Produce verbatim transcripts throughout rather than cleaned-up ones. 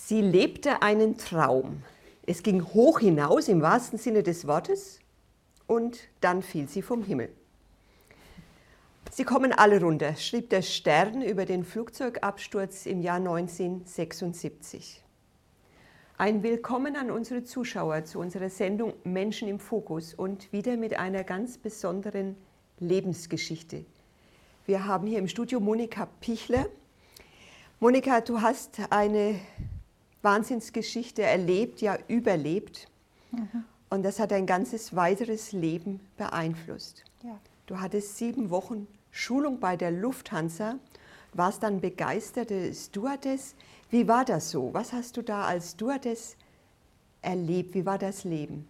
Sie lebte einen Traum. Es ging hoch hinaus im wahrsten Sinne des Wortes und dann fiel sie vom Himmel. Sie kommen alle runter, schrieb der Stern über den Flugzeugabsturz im Jahr neunzehnhundertsechsundsiebzig. Ein Willkommen an unsere Zuschauer zu unserer Sendung Menschen im Fokus und wieder mit einer ganz besonderen Lebensgeschichte. Wir haben hier im Studio Monika Pichler. Monika, du hast eine Wahnsinnsgeschichte erlebt, ja überlebt. Mhm. Und das hat dein ganzes weiteres Leben beeinflusst. Ja. Du hattest sieben Wochen Schulung bei der Lufthansa, warst dann begeisterte Stewardess. Wie war das so? Was hast du da als Stewardess erlebt? Wie war das Leben?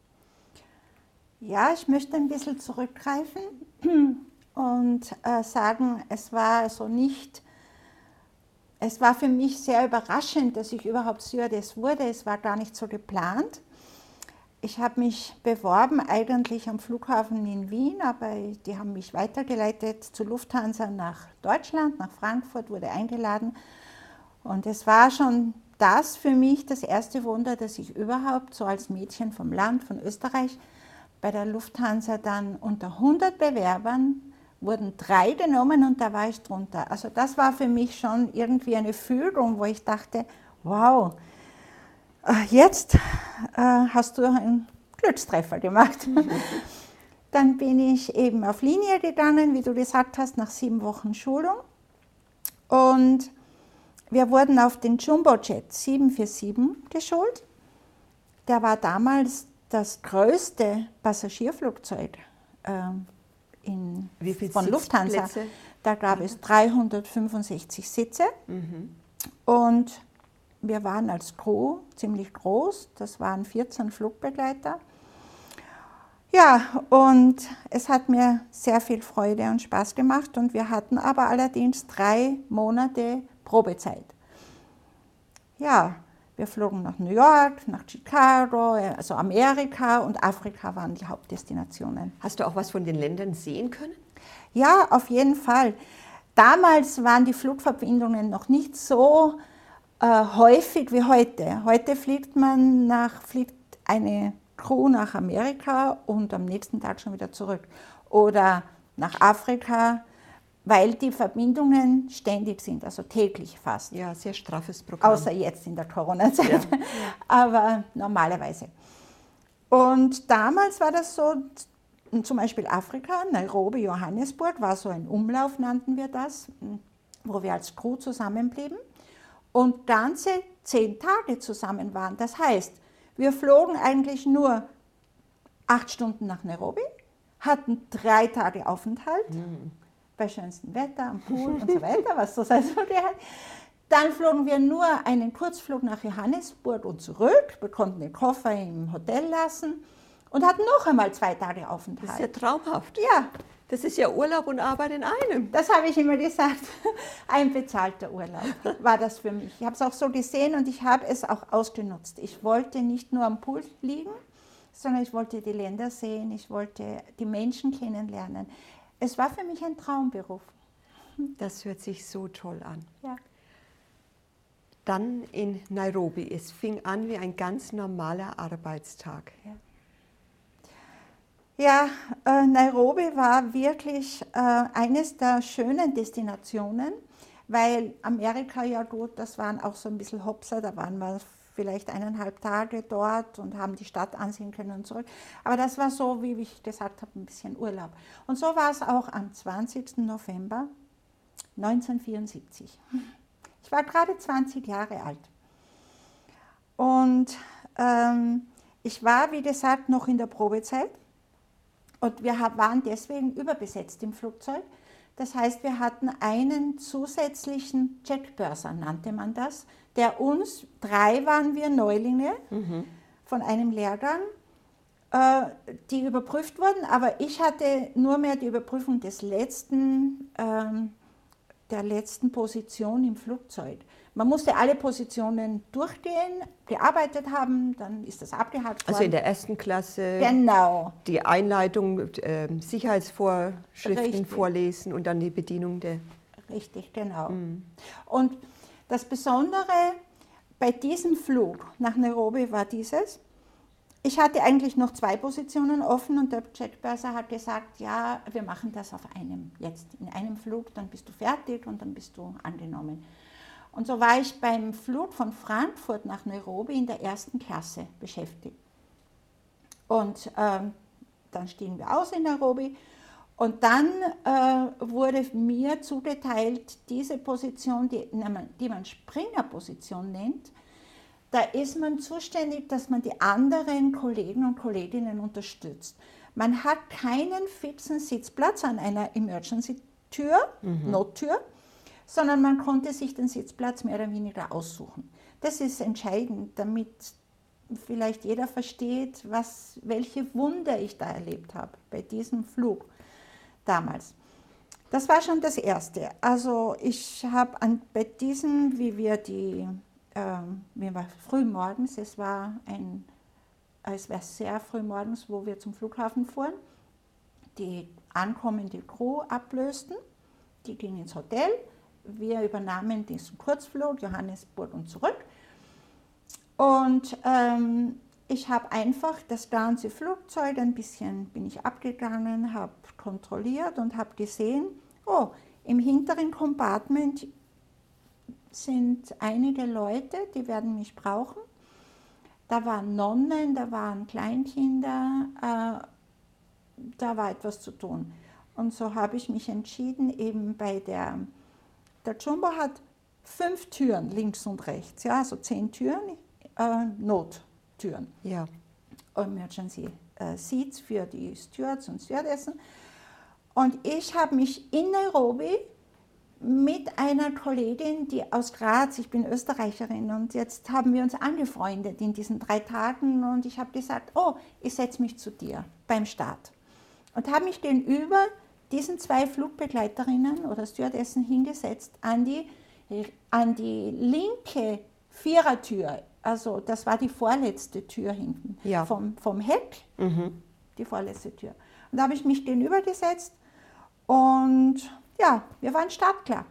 Ja, ich möchte ein bisschen zurückgreifen und äh, sagen, es war so nicht, es war für mich sehr überraschend, dass ich überhaupt Stewardess wurde. Es war gar nicht so geplant. Ich habe mich beworben eigentlich am Flughafen in Wien, aber die haben mich weitergeleitet zu Lufthansa nach Deutschland, nach Frankfurt, wurde eingeladen. Und es war schon das für mich das erste Wunder, dass ich überhaupt so als Mädchen vom Land, von Österreich, bei der Lufthansa dann unter hundert Bewerbern wurden drei genommen und da war ich drunter. Also das war für mich schon irgendwie eine Führung, wo ich dachte, wow, jetzt äh, hast du einen Glückstreffer gemacht. Mhm. Dann bin ich eben auf Linie gegangen, wie du gesagt hast, nach sieben Wochen Schulung. Und wir wurden auf den Jumbojet sieben vier sieben geschult. Der war damals das größte Passagierflugzeug äh, in, Wie viele von Lufthansa. Sitzplätze? Da gab es dreihundertfünfundsechzig Sitze. Mhm. Und wir waren als Crew ziemlich groß, das waren vierzehn Flugbegleiter. Ja, und es hat mir sehr viel Freude und Spaß gemacht und wir hatten aber allerdings drei Monate Probezeit. Ja, wir flogen nach New York, nach Chicago, also Amerika und Afrika waren die Hauptdestinationen. Hast du auch was von den Ländern sehen können? Ja, auf jeden Fall. Damals waren die Flugverbindungen noch nicht so häufig wie heute. Heute fliegt man nach, fliegt eine Crew nach Amerika und am nächsten Tag schon wieder zurück. Oder nach Afrika, weil die Verbindungen ständig sind, also täglich fast. Ja, sehr straffes Programm. Außer jetzt in der Corona-Zeit, ja. aber normalerweise. Und damals war das so, zum Beispiel Afrika, Nairobi, Johannesburg, war so ein Umlauf, nannten wir das, wo wir als Crew zusammenblieben. Und ganze zehn Tage zusammen waren. Das heißt, wir flogen eigentlich nur acht Stunden nach Nairobi, hatten drei Tage Aufenthalt, mhm. bei schönstem Wetter, am Pool und so weiter, was das also gehört. Dann flogen wir nur einen Kurzflug nach Johannesburg und zurück, wir konnten den Koffer im Hotel lassen und hatten noch einmal zwei Tage Aufenthalt. Das ist ja traumhaft. Ja. Das ist ja Urlaub und Arbeit in einem. Das habe ich immer gesagt. Ein bezahlter Urlaub war das für mich. Ich habe es auch so gesehen und ich habe es auch ausgenutzt. Ich wollte nicht nur am Pool liegen, sondern ich wollte die Länder sehen, ich wollte die Menschen kennenlernen. Es war für mich ein Traumberuf. Das hört sich so toll an. Ja. Dann in Nairobi. Es fing an wie ein ganz normaler Arbeitstag. Ja. Ja, äh, Nairobi war wirklich äh, eines der schönen Destinationen, weil Amerika, ja gut, das waren auch so ein bisschen Hopser, da waren wir vielleicht eineinhalb Tage dort und haben die Stadt ansehen können und zurück. Aber das war so, wie ich gesagt habe, ein bisschen Urlaub. Und so war es auch am zwanzigsten November neunzehnhundertvierundsiebzig. Ich war gerade zwanzig Jahre alt. Und ähm, ich war, wie gesagt, noch in der Probezeit. Und wir waren deswegen überbesetzt im Flugzeug. Das heißt, wir hatten einen zusätzlichen Checkpurser, nannte man das, der uns, drei waren wir Neulinge mhm. von einem Lehrgang, äh, die überprüft wurden, aber ich hatte nur mehr die Überprüfung des letzten, ähm, der letzten Position im Flugzeug. Man musste alle Positionen durchgehen, gearbeitet haben, dann ist das abgehakt worden. Also in der ersten Klasse genau. Die Einleitung, äh, Sicherheitsvorschriften Richtig. vorlesen und dann die Bedienung der... Richtig, genau. Mhm. Und das Besondere bei diesem Flug nach Nairobi war dieses, ich hatte eigentlich noch zwei Positionen offen und der Jetpurser hat gesagt, ja, wir machen das auf einem, jetzt in einem Flug, dann bist du fertig und dann bist du angenommen. Und so war ich beim Flug von Frankfurt nach Nairobi in der ersten Klasse beschäftigt. Und ähm, dann stiegen wir aus in Nairobi und dann äh, wurde mir zugeteilt, diese Position, die, die man Springer-Position nennt, da ist man zuständig, dass man die anderen Kollegen und Kolleginnen unterstützt. Man hat keinen fixen Sitzplatz an einer Emergency-Tür, mhm. Nottür, sondern man konnte sich den Sitzplatz mehr oder weniger aussuchen. Das ist entscheidend, damit vielleicht jeder versteht, was, welche Wunder ich da erlebt habe bei diesem Flug damals. Das war schon das Erste. Also ich habe bei diesem, wie wir die wir waren früh morgens, es war, ein, es war sehr früh morgens, wo wir zum Flughafen fuhren, die ankommende Crew ablösten, die ging ins Hotel, wir übernahmen diesen Kurzflug, Johannesburg und zurück und ähm, ich habe einfach das ganze Flugzeug ein bisschen, bin ich abgegangen, habe kontrolliert und habe gesehen, oh, im hinteren Compartment sind einige Leute, die werden mich brauchen. Da waren Nonnen, da waren Kleinkinder, äh, da war etwas zu tun. Und so habe ich mich entschieden, eben bei der, der Jumbo hat fünf Türen, links und rechts, ja, also zehn Türen, äh, Nottüren. Ja. Emergency äh, Seats für die Stewards und Stewardessen. Und ich habe mich in Nairobi mit einer Kollegin, die aus Graz, ich bin Österreicherin und jetzt haben wir uns angefreundet in diesen drei Tagen und ich habe gesagt, oh, ich setze mich zu dir beim Start. Und habe mich gegenüber diesen zwei Flugbegleiterinnen oder Stewardessen hingesetzt an die, an die linke Vierertür, also das war die vorletzte Tür hinten, ja. vom, vom Heck, mhm. die vorletzte Tür. Und da habe ich mich gegenüber gesetzt und ja, wir waren startklar.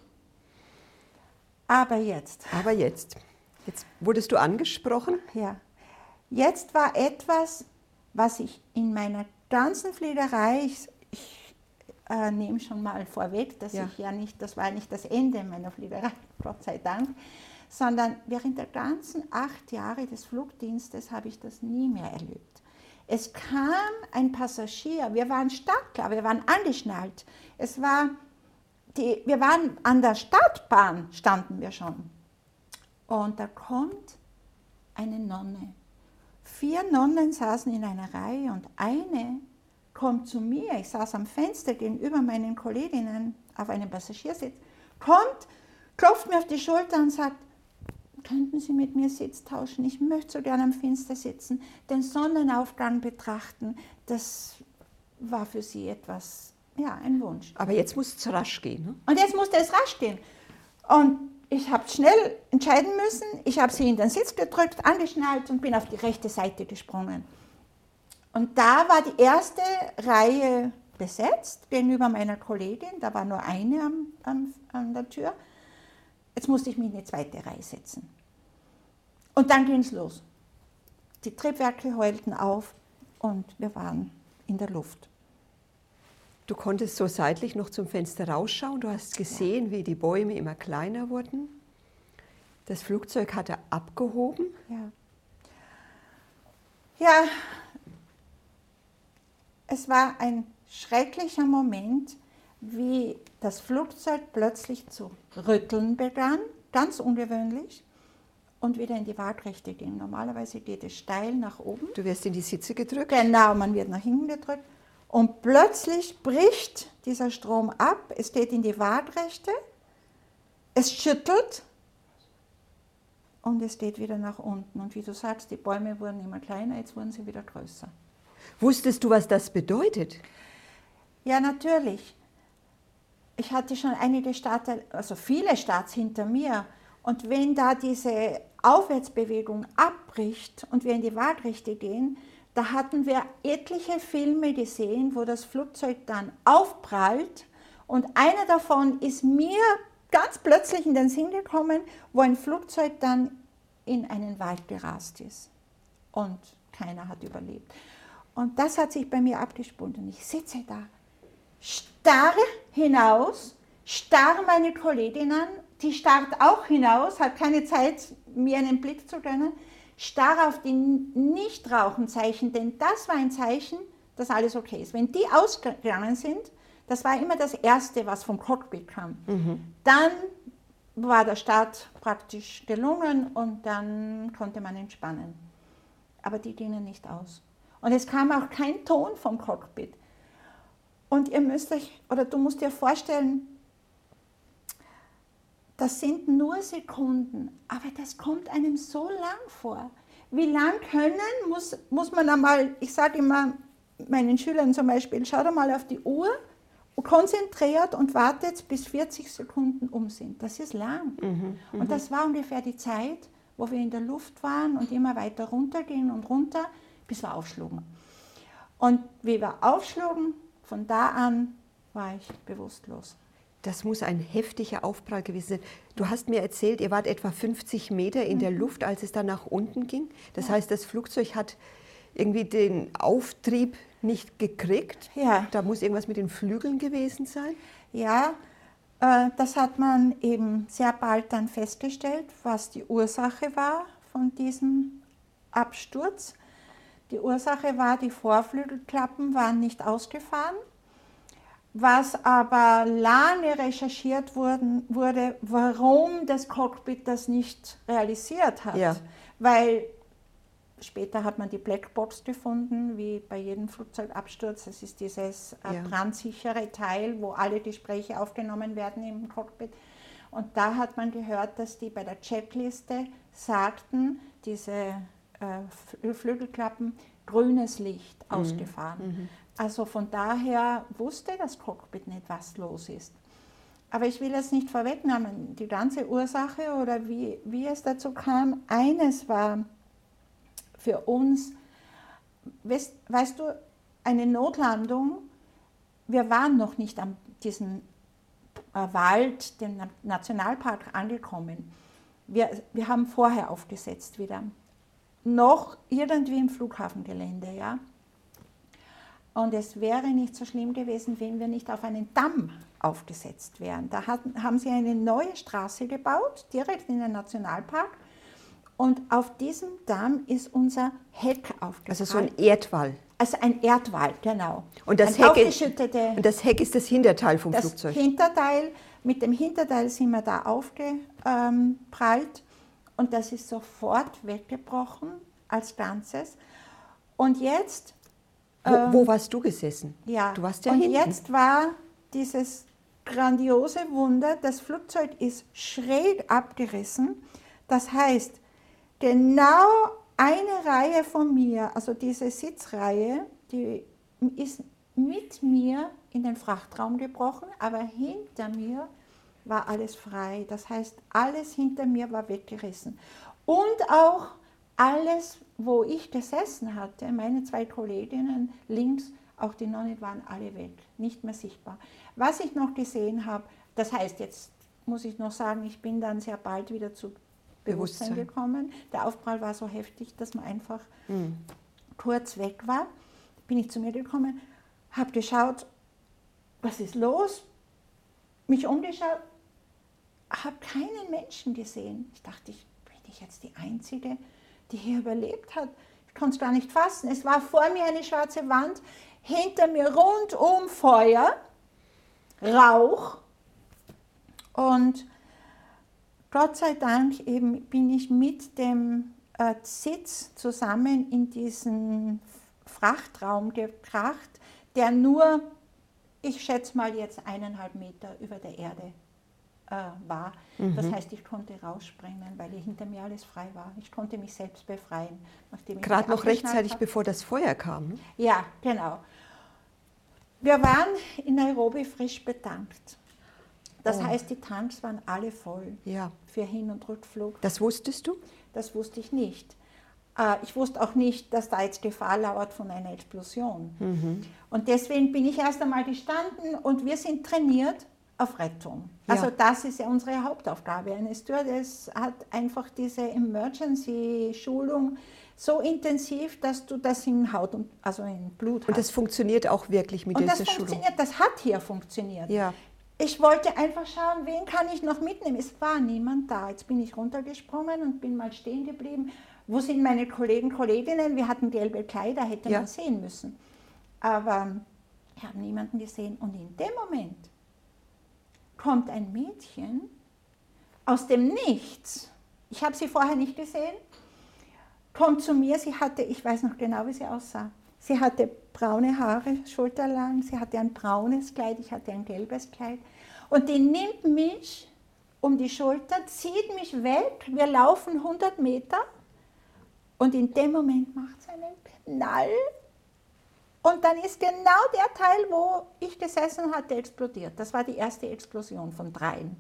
Aber jetzt. Aber jetzt. Jetzt wurdest du angesprochen. Ja. Jetzt war etwas, was ich in meiner ganzen Fliegerei, ich, ich äh, nehme schon mal vorweg, dass ja. ich ja nicht, das war nicht das Ende meiner Fliegerei, Gott sei Dank, sondern während der ganzen acht Jahre des Flugdienstes habe ich das nie mehr erlebt. Es kam ein Passagier, wir waren startklar, wir waren angeschnallt. Es war, die, wir waren an der Startbahn, standen wir schon. Und da kommt eine Nonne. Vier Nonnen saßen in einer Reihe und eine kommt zu mir. Ich saß am Fenster gegenüber meinen Kolleginnen auf einem Passagiersitz. Kommt, klopft mir auf die Schulter und sagt, könnten Sie mit mir Sitz tauschen? Ich möchte so gerne am Fenster sitzen, den Sonnenaufgang betrachten. Das war für sie etwas, ja, ein Wunsch. Aber jetzt muss es rasch gehen. Ne? Und jetzt musste es rasch gehen. Und ich habe schnell entscheiden müssen. Ich habe sie in den Sitz gedrückt, angeschnallt und bin auf die rechte Seite gesprungen. Und da war die erste Reihe besetzt gegenüber meiner Kollegin. Da war nur eine am, am, an der Tür. Jetzt musste ich mich in die zweite Reihe setzen. Und dann ging es los. Die Triebwerke heulten auf und wir waren in der Luft. Du konntest so seitlich noch zum Fenster rausschauen. Du hast gesehen, ja. wie die Bäume immer kleiner wurden. Das Flugzeug hatte abgehoben. Ja. Ja, es war ein schrecklicher Moment, wie das Flugzeug plötzlich zu rütteln begann, ganz ungewöhnlich, und wieder in die Waagrechte ging. Normalerweise geht es steil nach oben. Du wirst in die Sitze gedrückt? Genau, man wird nach hinten gedrückt. Und plötzlich bricht dieser Strom ab, es geht in die Waagrechte, es schüttelt und es geht wieder nach unten. Und wie du sagst, die Bäume wurden immer kleiner, jetzt wurden sie wieder größer. Wusstest du, was das bedeutet? Ja, natürlich. Ich hatte schon einige Starts, also viele Starts hinter mir. Und wenn da diese Aufwärtsbewegung abbricht und wir in die Waagrechte gehen, da hatten wir etliche Filme gesehen, wo das Flugzeug dann aufprallt. Und einer davon ist mir ganz plötzlich in den Sinn gekommen, wo ein Flugzeug dann in einen Wald gerast ist. Und keiner hat überlebt. Und das hat sich bei mir abgespielt. Und ich sitze da, starre hinaus, starre meine Kollegin an, die starrt auch hinaus, hat keine Zeit, mir einen Blick zu gönnen, starre auf die Nichtrauchenzeichen, denn das war ein Zeichen, dass alles okay ist. Wenn die ausgegangen sind, das war immer das Erste, was vom Cockpit kam. Mhm. Dann war der Start praktisch gelungen und dann konnte man entspannen. Aber die gingen nicht aus. Und es kam auch kein Ton vom Cockpit. Und ihr müsst euch, oder du musst dir vorstellen, das sind nur Sekunden, aber das kommt einem so lang vor. Wie lang können, muss, muss man einmal, ich sage immer meinen Schülern zum Beispiel, schaut einmal auf die Uhr, konzentriert und wartet, bis vierzig Sekunden um sind. Das ist lang. Mhm, und das war ungefähr die Zeit, wo wir in der Luft waren und immer weiter runtergehen und runter, bis wir aufschlugen. Und wie wir aufschlugen, von da an war ich bewusstlos. Das muss ein heftiger Aufprall gewesen sein. Du hast mir erzählt, ihr wart etwa fünfzig Meter in mhm. der Luft, als es dann nach unten ging. Das ja. heißt, das Flugzeug hat irgendwie den Auftrieb nicht gekriegt. Ja. Da muss irgendwas mit den Flügeln gewesen sein. Ja, äh, das hat man eben sehr bald dann festgestellt, was die Ursache war von diesem Absturz. Die Ursache war, die Vorflügelklappen waren nicht ausgefahren. Was aber lange recherchiert wurden, wurde, warum das Cockpit das nicht realisiert hat. Ja. Weil später hat man die Blackbox gefunden, wie bei jedem Flugzeugabsturz. Das ist dieses äh, ja. brandsichere Teil, wo alle Gespräche aufgenommen werden im Cockpit. Und da hat man gehört, dass die bei der Checkliste sagten, diese äh, Flügelklappen, grünes Licht mhm. ausgefahren. Mhm. Also von daher wusste das Cockpit nicht, was los ist. Aber ich will jetzt nicht vorwegnehmen, die ganze Ursache oder wie, wie es dazu kam. Eines war für uns, weißt, weißt du, eine Notlandung, wir waren noch nicht an diesem äh, Wald, dem Nationalpark angekommen. Wir, wir haben vorher aufgesetzt wieder. Noch irgendwie im Flughafengelände, ja. Und es wäre nicht so schlimm gewesen, wenn wir nicht auf einen Damm aufgesetzt wären. Da hatten, haben sie eine neue Straße gebaut, direkt in den Nationalpark. Und auf diesem Damm ist unser Heck aufgebaut. Also so ein Erdwall. Also ein Erdwall, genau. Und das, ein Heck ist, und das Heck ist das Hinterteil vom das Flugzeug? Das Hinterteil, mit dem Hinterteil sind wir da aufgeprallt. Und das ist sofort weggebrochen als Ganzes. Und jetzt... Wo, wo warst du gesessen? Ja, du warst ja und hinten. Jetzt war dieses grandiose Wunder, das Flugzeug ist schräg abgerissen. Das heißt, genau eine Reihe von mir, also diese Sitzreihe, die ist mit mir in den Frachtraum gebrochen, aber hinter mir war alles frei. Das heißt, alles hinter mir war weggerissen. Und auch alles, wo ich gesessen hatte, meine zwei Kolleginnen links, auch die Nonnen waren alle weg, nicht mehr sichtbar. Was ich noch gesehen habe, das heißt, jetzt muss ich noch sagen, ich bin dann sehr bald wieder zu Bewusstsein, Bewusstsein. gekommen. Der Aufprall war so heftig, dass man einfach mhm. kurz weg war. Bin ich zu mir gekommen, habe geschaut, was ist los? Mich umgeschaut, habe keinen Menschen gesehen. Ich dachte, ich, bin ich jetzt die Einzige, die hier überlebt hat. Ich konnte es gar nicht fassen. Es war vor mir eine schwarze Wand, hinter mir rundum Feuer, Rauch. Und Gott sei Dank eben bin ich mit dem äh, Sitz zusammen in diesen Frachtraum gekracht, der nur, ich schätze mal jetzt eineinhalb Meter über der Erde war. Mhm. Das heißt, ich konnte rausspringen, weil hinter mir alles frei war. Ich konnte mich selbst befreien. Gerade noch rechtzeitig, bevor das Feuer kam? Ja, genau. Wir waren in Nairobi frisch betankt. Das oh. heißt, die Tanks waren alle voll ja. für Hin- und Rückflug. Das wusstest du? Das wusste ich nicht. Ich wusste auch nicht, dass da jetzt Gefahr lauert von einer Explosion. Mhm. Und deswegen bin ich erst einmal gestanden und wir sind trainiert, auf Rettung. Ja. Also das ist ja unsere Hauptaufgabe. Eine Stewardess hat einfach diese Emergency-Schulung so intensiv, dass du das in Haut und also in Blut hast. Und das funktioniert auch wirklich mit und dieser das Schulung? funktioniert, das hat hier funktioniert. Ja. Ich wollte einfach schauen, wen kann ich noch mitnehmen. Es war niemand da. Jetzt bin ich runtergesprungen und bin mal stehen geblieben. Wo sind meine Kollegen, Kolleginnen? Wir hatten gelbe Kleider, hätte Ja. man sehen müssen. Aber wir haben niemanden gesehen. Und in dem Moment kommt ein Mädchen aus dem Nichts. Ich habe sie vorher nicht gesehen. Kommt zu mir. Sie hatte, ich weiß noch genau, wie sie aussah. Sie hatte braune Haare, schulterlang, sie hatte ein braunes Kleid, ich hatte ein gelbes Kleid. Und die nimmt mich um die Schulter, zieht mich weg, wir laufen hundert Meter und in dem Moment macht es einen Knall. Und dann ist genau der Teil, wo ich gesessen hatte, explodiert. Das war die erste Explosion von dreien.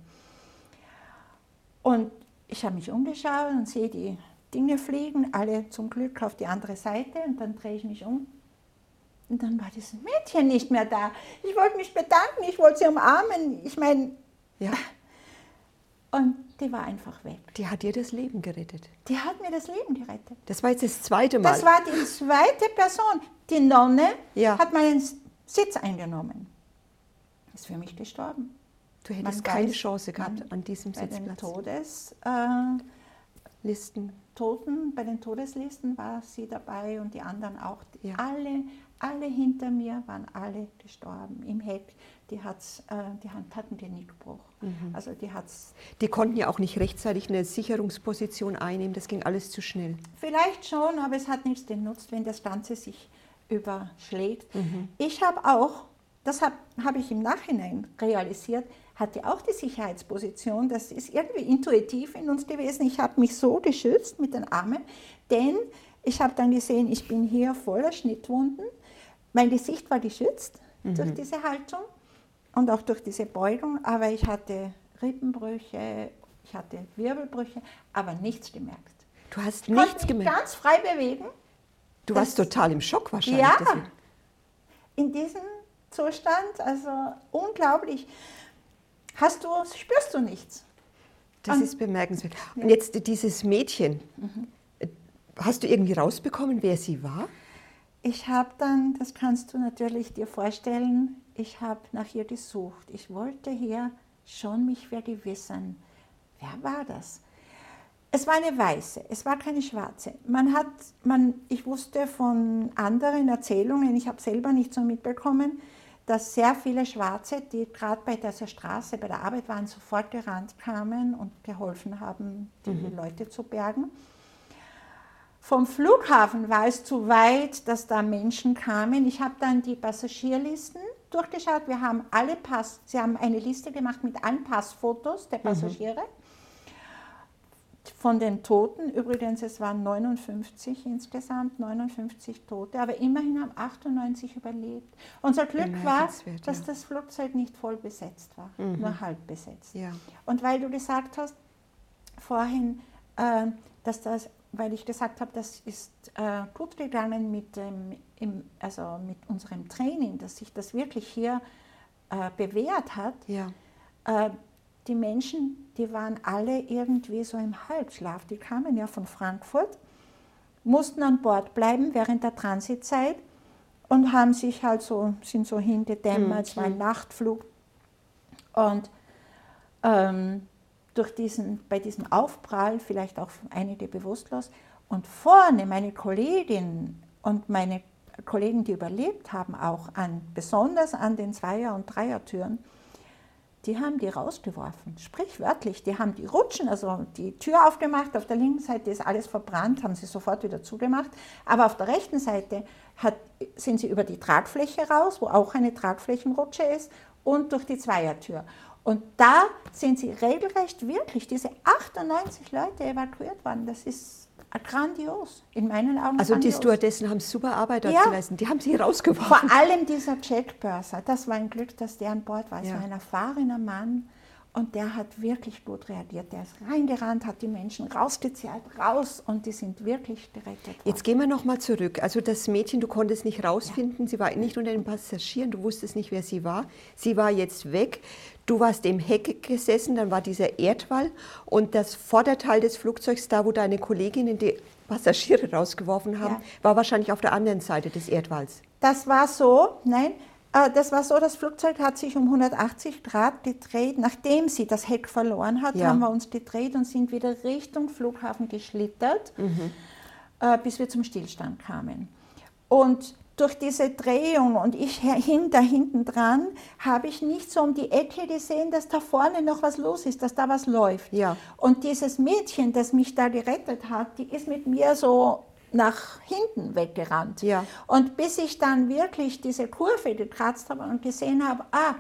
Und ich habe mich umgeschaut und sehe die Dinge fliegen, alle zum Glück auf die andere Seite und dann drehe ich mich um und dann war dieses Mädchen nicht mehr da. Ich wollte mich bedanken, ich wollte sie umarmen, ich meine, Ja. und die war einfach weg. Die hat dir das Leben gerettet. Die hat mir das Leben gerettet. Das war jetzt das zweite Mal. Das war die zweite Person. Die Nonne Ja. hat meinen Sitz eingenommen. Ist für mich gestorben. Du hättest Man keine weiß, Chance gehabt man- an diesem Bei den Sitzplatz. Todes... Äh, Listen. Toten, bei den Todeslisten war sie dabei und die anderen auch. Ja. Alle, alle hinter mir waren alle gestorben. Im Heck, die, hat's, äh, die hatten Genickbruch. Mhm. Also die hat's Die konnten ja auch nicht rechtzeitig eine Sicherungsposition einnehmen, das ging alles zu schnell. vielleicht schon, aber es hat nichts genutzt, wenn das Ganze sich überschlägt. Mhm. Ich habe auch, das habe hab ich im Nachhinein realisiert, hatte auch die Sicherheitsposition, das ist irgendwie intuitiv in uns gewesen. Ich habe mich so geschützt mit den Armen, denn ich habe dann gesehen, ich bin hier voller Schnittwunden. Mein Gesicht war geschützt Mhm. durch diese Haltung und auch durch diese Beugung, aber ich hatte Rippenbrüche, ich hatte Wirbelbrüche, aber nichts gemerkt. Du hast Ich konnte nichts mich gemerkt. ganz frei bewegen. Du das- warst total im Schock wahrscheinlich. Ja, deswegen. in diesem Zustand, also unglaublich. Hast du, spürst du nichts? Das Und- ist bemerkenswert. Und jetzt dieses Mädchen, hast du irgendwie rausbekommen, wer sie war? Ich habe dann, das kannst du natürlich dir vorstellen, ich habe nach ihr gesucht. Ich wollte hier schon mich vergewissern. Wer war das? Es war eine Weiße, es war keine Schwarze. Man hat, man, ich wusste von anderen Erzählungen, ich habe selber nicht so mitbekommen, dass sehr viele Schwarze, die gerade bei dieser Straße, bei der Arbeit waren, sofort gerannt kamen und geholfen haben, die Mhm. Leute zu bergen. Vom Flughafen war es zu weit, dass da Menschen kamen. Ich habe dann die Passagierlisten durchgeschaut. Wir haben alle Pass, sie haben eine Liste gemacht mit allen Passfotos der Passagiere. Von den Toten, übrigens, es waren neunundfünfzig insgesamt, neunundfünfzig Tote, aber immerhin haben achtundneunzig überlebt. Unser Glück war, Bemerkenswert, dass ja. das Flugzeug nicht voll besetzt war, Mhm. nur halb besetzt. Ja. Und weil du gesagt hast vorhin, äh, dass das, weil ich gesagt habe, das ist äh, gut gegangen mit, dem, im, also mit unserem Training, dass sich das wirklich hier äh, bewährt hat. Ja. Äh, die Menschen, die waren alle irgendwie so im Halbschlaf. Die kamen ja von Frankfurt, mussten an Bord bleiben während der Transitzeit und haben sich halt so, sind so hingedämmert, es war ein Nachtflug. Und ähm, durch diesen, bei diesem Aufprall, vielleicht auch einige bewusstlos, und vorne meine Kollegin und meine Kollegen, die überlebt haben, auch an, besonders an den Zweier- und Dreiertüren, die haben die rausgeworfen, sprichwörtlich. Die haben die Rutschen, also die Tür aufgemacht, auf der linken Seite ist alles verbrannt, haben sie sofort wieder zugemacht. Aber auf der rechten Seite hat, sind sie über die Tragfläche raus, wo auch eine Tragflächenrutsche ist, und durch die Zweiertür. Und da sind sie regelrecht wirklich, diese achtundneunzig Leute evakuiert worden. Das ist grandios, in meinen Augen Also die grandios. Stewardessen haben super Arbeit dort Ja. geleistet. Die haben sie Vor rausgeworfen. allem dieser Jack Purser, das war ein Glück, dass der an Bord war. Es Ja. war ein erfahrener Mann Und der hat wirklich gut reagiert. Der ist reingerannt, hat die Menschen rausgezerrt, raus und die sind wirklich gerettet worden. Jetzt gehen wir nochmal zurück. Also das Mädchen, du konntest nicht rausfinden, ja. Sie war nicht unter den Passagieren, du wusstest nicht, wer sie war. Sie war jetzt weg. Du warst im Heck gesessen, dann war dieser Erdwall und das Vorderteil des Flugzeugs, da wo deine Kolleginnen die Passagiere rausgeworfen haben, ja. war wahrscheinlich auf der anderen Seite des Erdwalls. Das war so, nein. Das war so, das Flugzeug hat sich um hundertachtzig Grad gedreht. Nachdem sie das Heck verloren hat, ja. haben wir uns gedreht und sind wieder Richtung Flughafen geschlittert, mhm. äh, bis wir zum Stillstand kamen. Und durch diese Drehung und ich hinter, hinten dran, habe ich nicht so um die Ecke gesehen, dass da vorne noch was los ist, dass da was läuft. Ja. Und dieses Mädchen, das mich da gerettet hat, die ist mit mir so nach hinten weggerannt. Ja. Und bis ich dann wirklich diese Kurve gekratzt habe und gesehen habe, ah,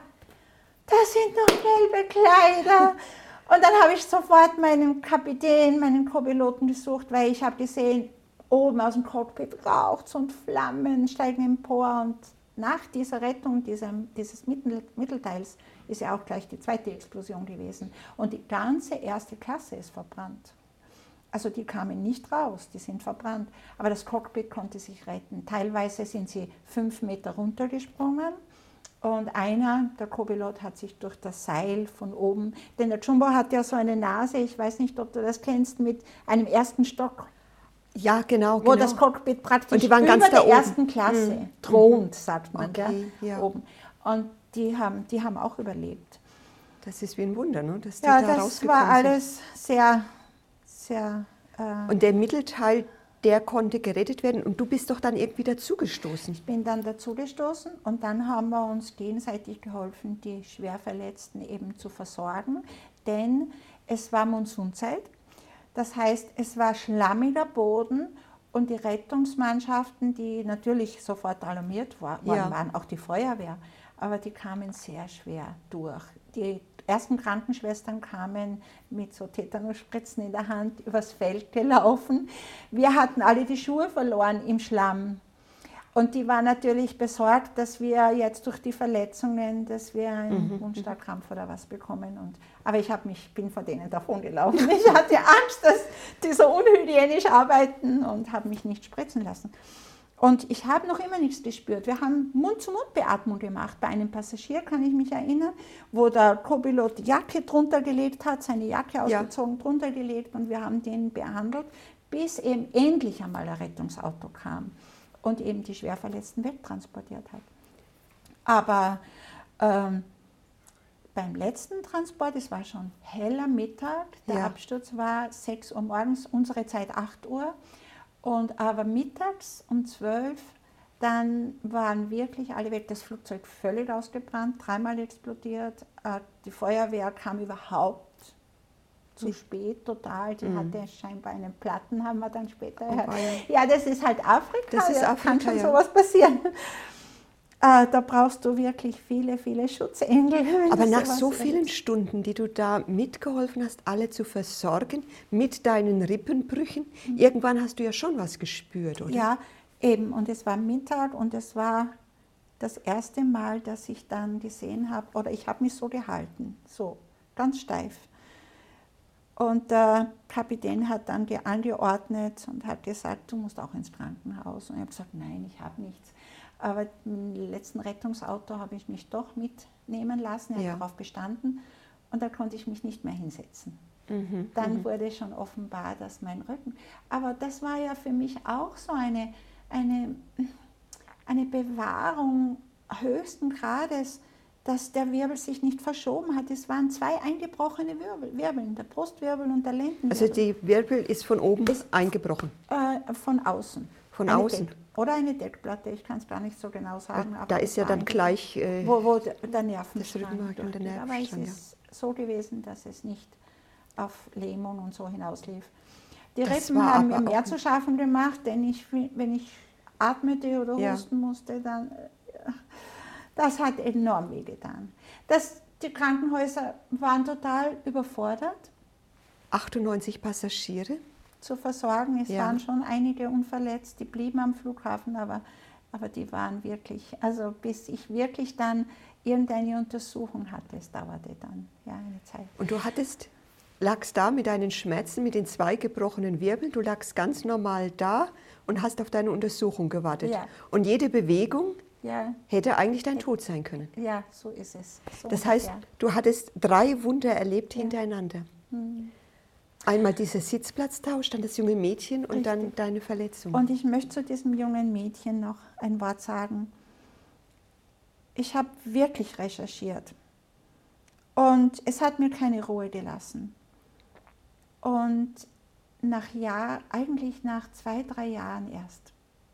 da sind noch gelbe Kleider. Und dann habe ich sofort meinen Kapitän, meinen Co-Piloten gesucht, weil ich habe gesehen, oben aus dem Cockpit raucht und Flammen steigen empor. Und nach dieser Rettung diesem, dieses Mittel, Mittelteils ist ja auch gleich die zweite Explosion gewesen. Und die ganze erste Klasse ist verbrannt. Also die kamen nicht raus, die sind verbrannt. Aber das Cockpit konnte sich retten. Teilweise sind sie fünf Meter runtergesprungen und einer, der Co-Pilot, hat sich durch das Seil von oben, denn der Jumbo hat ja so eine Nase, ich weiß nicht, ob du das kennst, mit einem ersten Stock. Ja, genau. Wo genau. das Cockpit praktisch und die waren über ganz der da ersten Klasse mhm. thront, sagt man, okay, ja, ja. oben. Und die haben, die haben auch überlebt. Das ist wie ein Wunder, ne? Dass die ja, da das war alles sind. sehr, sehr... Äh, und der Mittelteil, der konnte gerettet werden und du bist doch dann irgendwie dazugestoßen. Ich bin dann dazugestoßen und dann haben wir uns gegenseitig geholfen, die Schwerverletzten eben zu versorgen, denn es war Monsunzeit, das heißt, es war schlammiger Boden und die Rettungsmannschaften, die natürlich sofort alarmiert worden ja. waren, auch die Feuerwehr, aber die kamen sehr schwer durch. Die ersten Krankenschwestern kamen mit so Tetanusspritzen in der Hand übers Feld gelaufen. Wir hatten alle die Schuhe verloren im Schlamm. Und die waren natürlich besorgt, dass wir jetzt durch die Verletzungen, dass wir einen mhm. Wundstarkrampf oder was bekommen. Und, aber ich hab mich, bin vor denen davongelaufen. Ich hatte Angst, dass die so unhygienisch arbeiten und habe mich nicht spritzen lassen. Und ich habe noch immer nichts gespürt. Wir haben Mund-zu-Mund-Beatmung gemacht. Bei einem Passagier kann ich mich erinnern, wo der Co-Pilot die Jacke drunter gelegt hat, seine Jacke ausgezogen, ja. drunter gelegt und wir haben den behandelt, bis eben endlich einmal ein Rettungsauto kam und eben die Schwerverletzten wegtransportiert hat. Aber ähm, beim letzten Transport, es war schon heller Mittag, der ja. Absturz war sechs Uhr morgens, unsere Zeit acht Uhr. Und aber mittags um zwölf, dann waren wirklich alle weg, das Flugzeug völlig ausgebrannt, dreimal explodiert. Die Feuerwehr kam überhaupt zu mhm. spät, total. Die mhm. hatte scheinbar einen Platten, haben wir dann später gehört. Oh, ja. ja, das ist halt Afrika, das ist ja, Afrika, kann schon ja. sowas passieren. Äh, da brauchst du wirklich viele, viele Schutzengel. Aber nach so vielen Stunden, die du da mitgeholfen hast, alle zu versorgen, mit deinen Rippenbrüchen, mhm. irgendwann hast du ja schon was gespürt, oder? Ja, eben. Und es war Mittag und es war das erste Mal, dass ich dann gesehen habe, oder ich habe mich so gehalten, so ganz steif. Und der Kapitän hat dann angeordnet und hat gesagt, du musst auch ins Krankenhaus. Und ich habe gesagt, nein, ich habe nichts. Aber im letzten Rettungsauto habe ich mich doch mitnehmen lassen, er hat ja. darauf bestanden und da konnte ich mich nicht mehr hinsetzen. Mhm, Dann mhm. wurde schon offenbar, dass mein Rücken, aber das war ja für mich auch so eine, eine, eine Bewahrung höchsten Grades, dass der Wirbel sich nicht verschoben hat. Es waren zwei eingebrochene Wirbel, Wirbeln, der Brustwirbel und der Lendenwirbel. Also die Wirbel ist von oben ist, eingebrochen? Äh, von außen. Von eine außen? Deck, oder eine Deckplatte, ich kann es gar nicht so genau sagen. Da ist ja dann gleich äh, wo, wo der, der Nervenstrang und der Nervenstrang, aber es ist ja. so gewesen, dass es nicht auf Lähmung und so hinauslief. Die Rippen haben mir mehr zu schaffen gemacht, denn ich, wenn ich atmete oder ja. husten musste, dann das hat enorm wehgetan. Das, die Krankenhäuser waren total überfordert. achtundneunzig Passagiere? Zu versorgen. Es ja. waren schon einige unverletzt, die blieben am Flughafen, aber aber die waren wirklich, also bis ich wirklich dann irgendeine Untersuchung hatte, es dauerte dann ja eine Zeit. Und du hattest, lagst da mit deinen Schmerzen, mit den zwei gebrochenen Wirbeln, du lagst ganz normal da und hast auf deine Untersuchung gewartet. Ja. Und jede Bewegung Ja, hätte eigentlich dein Tod sein können. ja, so ist es. So Das heißt, ungefähr. du hattest drei Wunder erlebt Ja. hintereinander. Hm. Einmal dieser Sitzplatztausch, dann das junge Mädchen und dann Richtig. deine Verletzung. Und ich möchte zu diesem jungen Mädchen noch ein Wort sagen. Ich habe wirklich recherchiert und es hat mir keine Ruhe gelassen. Und nach Jahr, eigentlich nach zwei, drei Jahren erst,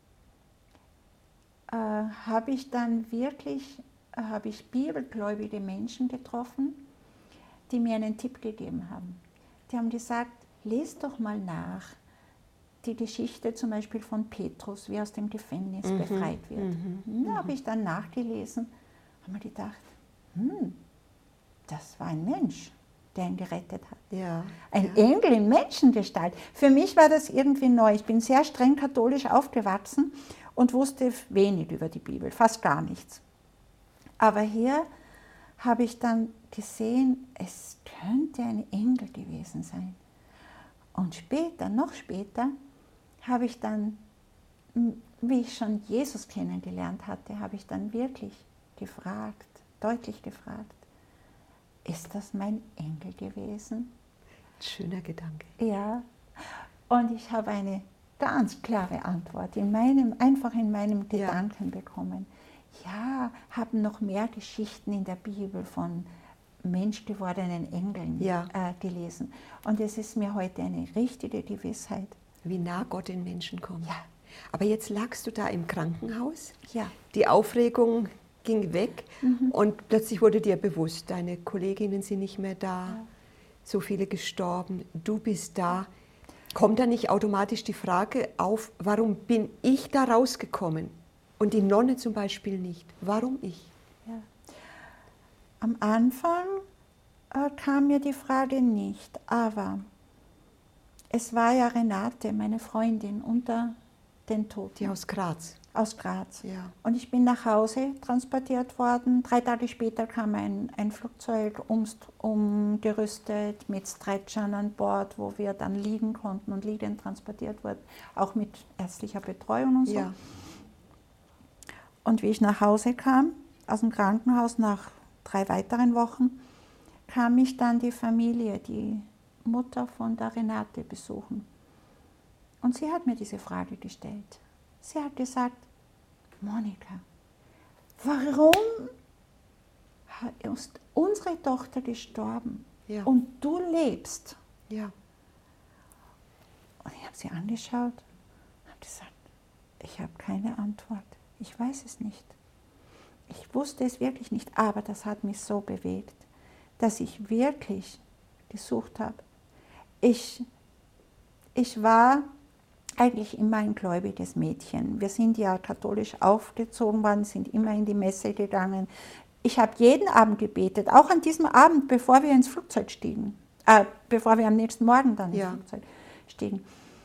äh, habe ich dann wirklich, äh, habe ich bibelgläubige Menschen getroffen, die mir einen Tipp gegeben haben. Die haben gesagt, lest doch mal nach die Geschichte zum Beispiel von Petrus, wie er aus dem Gefängnis Mhm, befreit wird. mhm, Da habe ich dann nachgelesen, habe mir gedacht, hm, das war ein Mensch, der ihn gerettet hat. Ja, Ein ja. Engel in Menschengestalt. Für mich war das irgendwie neu. Ich bin sehr streng katholisch aufgewachsen und wusste wenig über die Bibel, fast gar nichts. Aber hier habe ich dann gesehen, es könnte ein Engel gewesen sein. Und später, noch später, habe ich dann, wie ich schon Jesus kennengelernt hatte, habe ich dann wirklich gefragt, deutlich gefragt, ist das mein Engel gewesen? Schöner Gedanke. Ja, und ich habe eine ganz klare Antwort in meinem, einfach in meinem Ja. Gedanken bekommen. Ja, haben noch mehr Geschichten in der Bibel von menschgewordenen Engeln Ja. äh, gelesen. Und es ist mir heute eine richtige Gewissheit. Wie nah Gott den Menschen kommt. Ja. Aber jetzt lagst du da im Krankenhaus, Ja, die Aufregung ging weg Mhm. und plötzlich wurde dir bewusst, deine Kolleginnen sind nicht mehr da, Ja. so viele gestorben, du bist da. Kommt da nicht automatisch die Frage auf, warum bin ich da rausgekommen und die Nonne zum Beispiel nicht? Warum ich? ja. Am Anfang äh, kam mir die Frage nicht, aber es war ja Renate, meine Freundin, unter den Toten. Die aus Graz. Aus Graz. Ja. Und ich bin nach Hause transportiert worden. Drei Tage später kam ein, ein Flugzeug ums, umgerüstet mit Stretchern an Bord, wo wir dann liegen konnten und liegend transportiert wurden, auch mit ärztlicher Betreuung und so. Ja. Und wie ich nach Hause kam, aus dem Krankenhaus nach drei weiteren Wochen, kam mich dann die Familie, die Mutter von der Renate besuchen. Und sie hat mir diese Frage gestellt. Sie hat gesagt, Monika, warum ist unsere Tochter gestorben Ja. und du lebst? Ja. Und ich habe sie angeschaut und habe gesagt, ich habe keine Antwort. Ich weiß es nicht. Ich wusste es wirklich nicht, aber das hat mich so bewegt, dass ich wirklich gesucht habe. Ich, ich war eigentlich immer ein gläubiges Mädchen. Wir sind ja katholisch aufgezogen worden, sind immer in die Messe gegangen. Ich habe jeden Abend gebetet, auch an diesem Abend, bevor wir ins Flugzeug stiegen, äh, bevor wir am nächsten Morgen dann ins Ja. Flugzeug stiegen.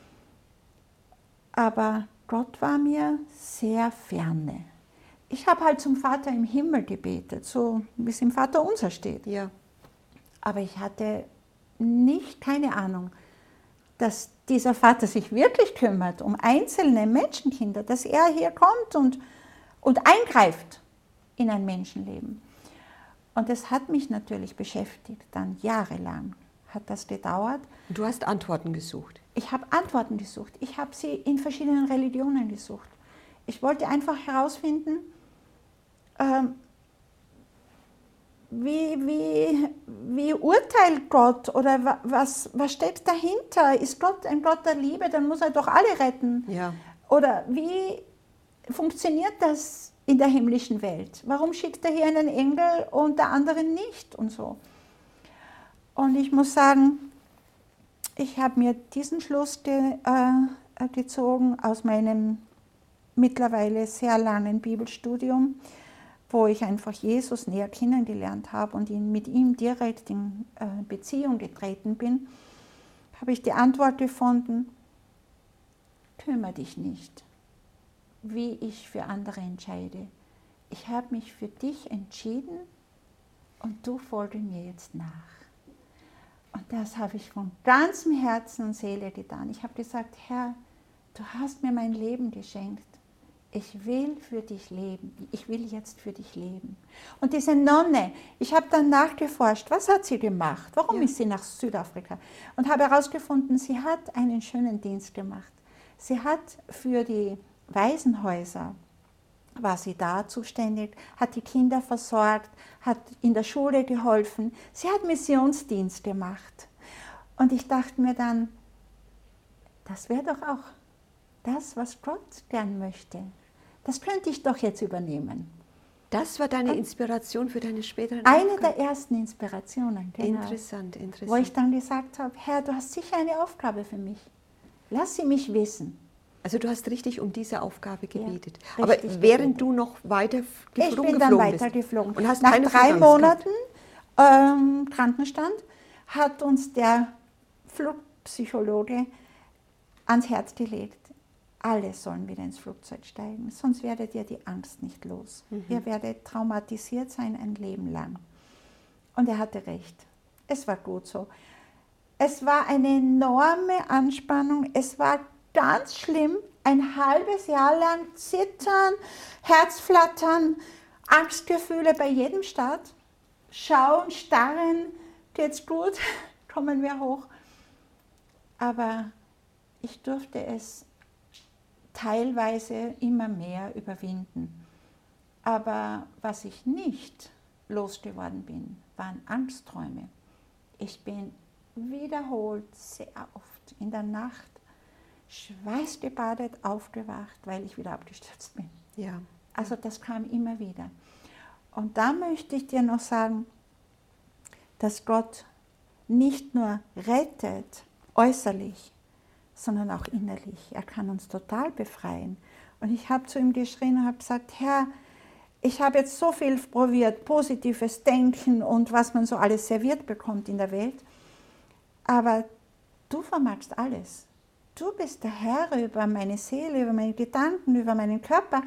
Aber Gott war mir sehr ferne. Ich habe halt zum Vater im Himmel gebetet, so wie es im Vaterunser steht. Ja. Aber ich hatte nicht, keine Ahnung, dass dieser Vater sich wirklich kümmert um einzelne Menschenkinder, dass er hier kommt und, und eingreift in ein Menschenleben. Und das hat mich natürlich beschäftigt, dann jahrelang hat das gedauert. Und du hast Antworten gesucht. Ich habe Antworten gesucht. Ich habe sie in verschiedenen Religionen gesucht. Ich wollte einfach herausfinden, ähm, wie, wie, wie urteilt Gott oder wa- was, was steckt dahinter? Ist Gott ein Gott der Liebe, dann muss er doch alle retten. Ja. Oder wie funktioniert das in der himmlischen Welt? Warum schickt er hier einen Engel und der andere nicht und so? Und ich muss sagen, ich habe mir diesen Schluss ge, äh, gezogen aus meinem mittlerweile sehr langen Bibelstudium, wo ich einfach Jesus näher kennengelernt habe und ihn, mit ihm direkt in äh, Beziehung getreten bin, habe ich die Antwort gefunden, kümmere dich nicht, wie ich für andere entscheide. Ich habe mich für dich entschieden und du folge mir jetzt nach. Und das habe ich von ganzem Herzen und Seele getan. Ich habe gesagt, Herr, du hast mir mein Leben geschenkt. Ich will für dich leben. Ich will jetzt für dich leben. Und diese Nonne, ich habe dann nachgeforscht, was hat sie gemacht? Warum Ja. ist sie nach Südafrika? Und habe herausgefunden, sie hat einen schönen Dienst gemacht. Sie hat für die Waisenhäuser, war sie da zuständig, hat die Kinder versorgt, hat in der Schule geholfen. Sie hat Missionsdienst gemacht. Und ich dachte mir dann, das wäre doch auch das, was Gott gern möchte. Das könnte ich doch jetzt übernehmen. Das war deine Inspiration für deine späteren Eine Aufgaben? der ersten Inspirationen, genau. Interessant, interessant. Wo ich dann gesagt habe, Herr, du hast sicher eine Aufgabe für mich. Lass sie mich wissen. Also du hast richtig um diese Aufgabe gebetet. Ja, Aber richtig während gebetet. du noch weiter geflogen, Ich bin dann geflogen weiter bist geflogen. und hast Nach keine drei Flugangst Monaten gehabt. ähm, Krankenstand hat uns der Flugpsychologe ans Herz gelegt. Alle sollen wieder ins Flugzeug steigen, sonst werdet ihr die Angst nicht los. Mhm. Ihr werdet traumatisiert sein ein Leben lang. Und er hatte recht. Es war gut so. Es war eine enorme Anspannung. Es war ganz schlimm. Ein halbes Jahr lang Zittern, Herzflattern, Angstgefühle bei jedem Start. Schauen, starren, geht's gut, kommen wir hoch. Aber ich durfte es teilweise immer mehr überwinden. Aber was ich nicht losgeworden bin, waren Angstträume. Ich bin wiederholt sehr oft in der Nacht schweißgebadet aufgewacht, weil ich wieder abgestürzt bin. Ja. Also das kam immer wieder. Und da möchte ich dir noch sagen, dass Gott nicht nur rettet äußerlich, sondern auch innerlich. Er kann uns total befreien. Und ich habe zu ihm geschrien und habe gesagt, Herr, ich habe jetzt so viel probiert, positives Denken und was man so alles serviert bekommt in der Welt, aber du vermagst alles. Du bist der Herr über meine Seele, über meine Gedanken, über meinen Körper.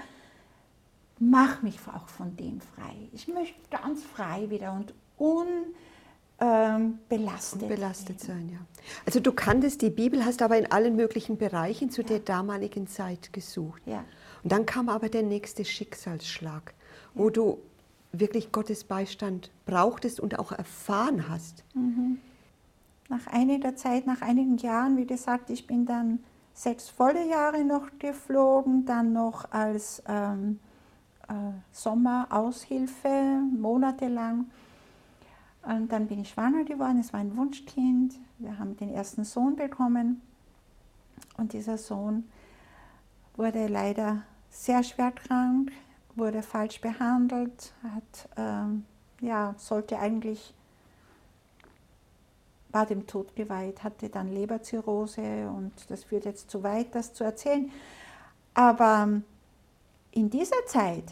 Mach mich auch von dem frei. Ich möchte ganz frei wieder und un Ähm, belastet. Und belastet sein, ja. Also du kanntest die Bibel, hast aber in allen möglichen Bereichen zu Ja. der damaligen Zeit gesucht. Ja. Und dann kam aber der nächste Schicksalsschlag, wo ja. du wirklich Gottes Beistand brauchtest und auch erfahren hast. Mhm. Nach einiger Zeit, nach einigen Jahren, wie gesagt, ich bin dann sechs volle Jahre noch geflogen, dann noch als ähm, äh, Sommeraushilfe, monatelang. Und dann bin ich schwanger geworden, es war ein Wunschkind. Wir haben den ersten Sohn bekommen. Und dieser Sohn wurde leider sehr schwer krank, wurde falsch behandelt, hat, ähm, ja, sollte eigentlich, war dem Tod geweiht, hatte dann Leberzirrhose und das führt jetzt zu weit, das zu erzählen. Aber in dieser Zeit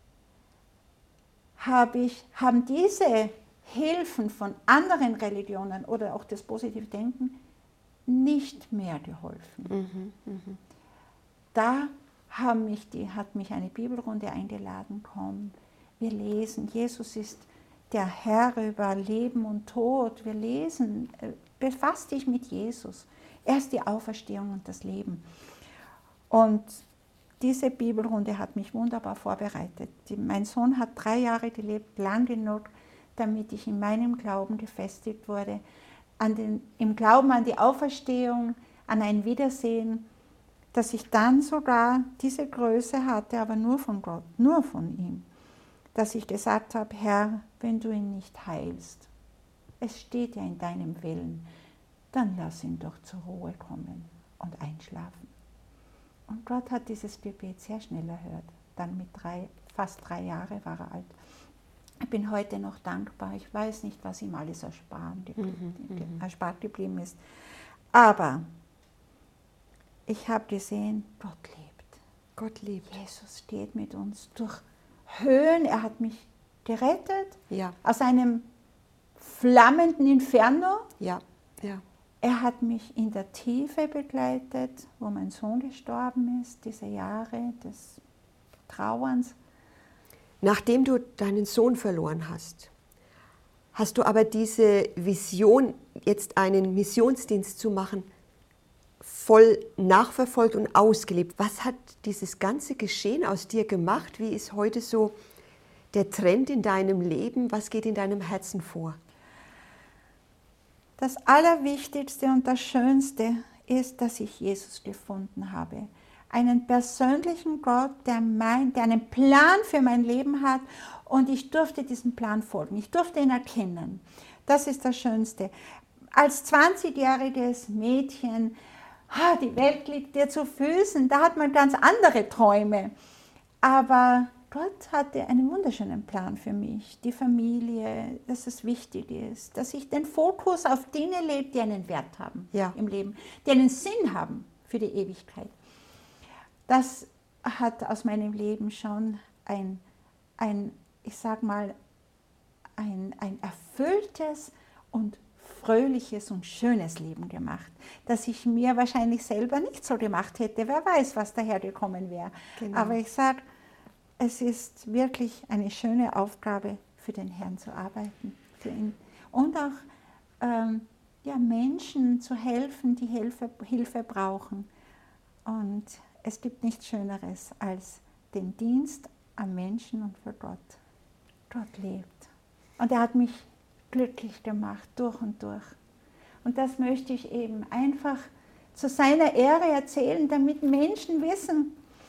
habe ich, haben diese Hilfen von anderen Religionen oder auch das positive Denken nicht mehr geholfen. Mhm, mh. Da haben mich die, hat mich eine Bibelrunde eingeladen, komm, wir lesen, Jesus ist der Herr über Leben und Tod, wir lesen, befass dich mit Jesus, er ist die Auferstehung und das Leben. Und diese Bibelrunde hat mich wunderbar vorbereitet. Die, mein Sohn hat drei Jahre gelebt, lang genug, damit ich in meinem Glauben gefestigt wurde, an den, im Glauben an die Auferstehung, an ein Wiedersehen, dass ich dann sogar diese Größe hatte, aber nur von Gott, nur von ihm, dass ich gesagt habe, Herr, wenn du ihn nicht heilst, es steht ja in deinem Willen, dann lass ihn doch zur Ruhe kommen und einschlafen. Und Gott hat dieses Gebet sehr schnell erhört. Dann mit drei, fast drei Jahren war er alt. Ich bin heute noch dankbar. Ich weiß nicht, was ihm alles erspart, mhm, erspart geblieben ist. Aber ich habe gesehen, Gott lebt. Gott lebt. Jesus steht mit uns durch Höhen. Er hat mich gerettet ja. aus einem flammenden Inferno. Ja. Ja. Er hat mich in der Tiefe begleitet, wo mein Sohn gestorben ist, diese Jahre des Trauerns. Nachdem du deinen Sohn verloren hast, hast du aber diese Vision, jetzt einen Missionsdienst zu machen, voll nachverfolgt und ausgelebt. Was hat dieses ganze Geschehen aus dir gemacht? Wie ist heute so der Trend in deinem Leben? Was geht in deinem Herzen vor? Das Allerwichtigste und das Schönste ist, dass ich Jesus gefunden habe. Einen persönlichen Gott, der, mein, der einen Plan für mein Leben hat, und ich durfte diesem Plan folgen. Ich durfte ihn erkennen. Das ist das Schönste. Als zwanzigjähriges Mädchen, die Welt liegt dir zu Füßen, da hat man ganz andere Träume. Aber Gott hatte einen wunderschönen Plan für mich, die Familie, dass es wichtig ist, dass ich den Fokus auf Dinge lebe, die einen Wert haben ja. im Leben, die einen Sinn haben für die Ewigkeit. Das hat aus meinem Leben schon ein, ein ich sag mal, ein, ein erfülltes und fröhliches und schönes Leben gemacht, das ich mir wahrscheinlich selber nicht so gemacht hätte. Wer weiß, was dahergekommen wäre. Genau. Aber ich sage, es ist wirklich eine schöne Aufgabe, für den Herrn zu arbeiten. Für ihn. Und auch ähm, ja, Menschen zu helfen, die Hilfe, Hilfe brauchen. Und es gibt nichts Schöneres als den Dienst am Menschen und für Gott. Gott lebt. Und er hat mich glücklich gemacht, durch und durch. Und das möchte ich eben einfach zu seiner Ehre erzählen, damit Menschen wissen,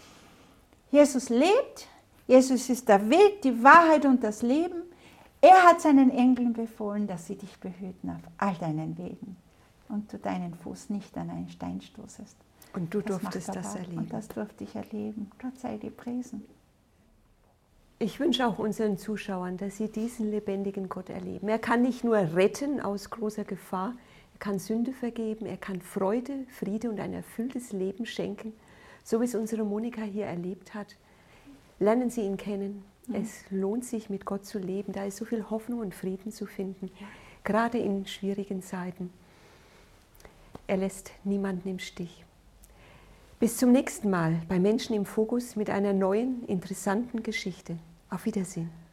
Jesus lebt, Jesus ist der Weg, die Wahrheit und das Leben. Er hat seinen Engeln befohlen, dass sie dich behüten auf all deinen Wegen und du deinen Fuß nicht an einen Stein stoßest. Und du das durftest das erleben. Und das durfte ich erleben. Gott sei gepriesen. Ich wünsche auch unseren Zuschauern, dass sie diesen lebendigen Gott erleben. Er kann nicht nur retten aus großer Gefahr, er kann Sünde vergeben, er kann Freude, Friede und ein erfülltes Leben schenken, so wie es unsere Monika hier erlebt hat. Lernen Sie ihn kennen. Mhm. Es lohnt sich, mit Gott zu leben. Da ist so viel Hoffnung und Frieden zu finden, ja. Gerade in schwierigen Zeiten. Er lässt niemanden im Stich. Bis zum nächsten Mal bei Menschen im Fokus mit einer neuen, interessanten Geschichte. Auf Wiedersehen.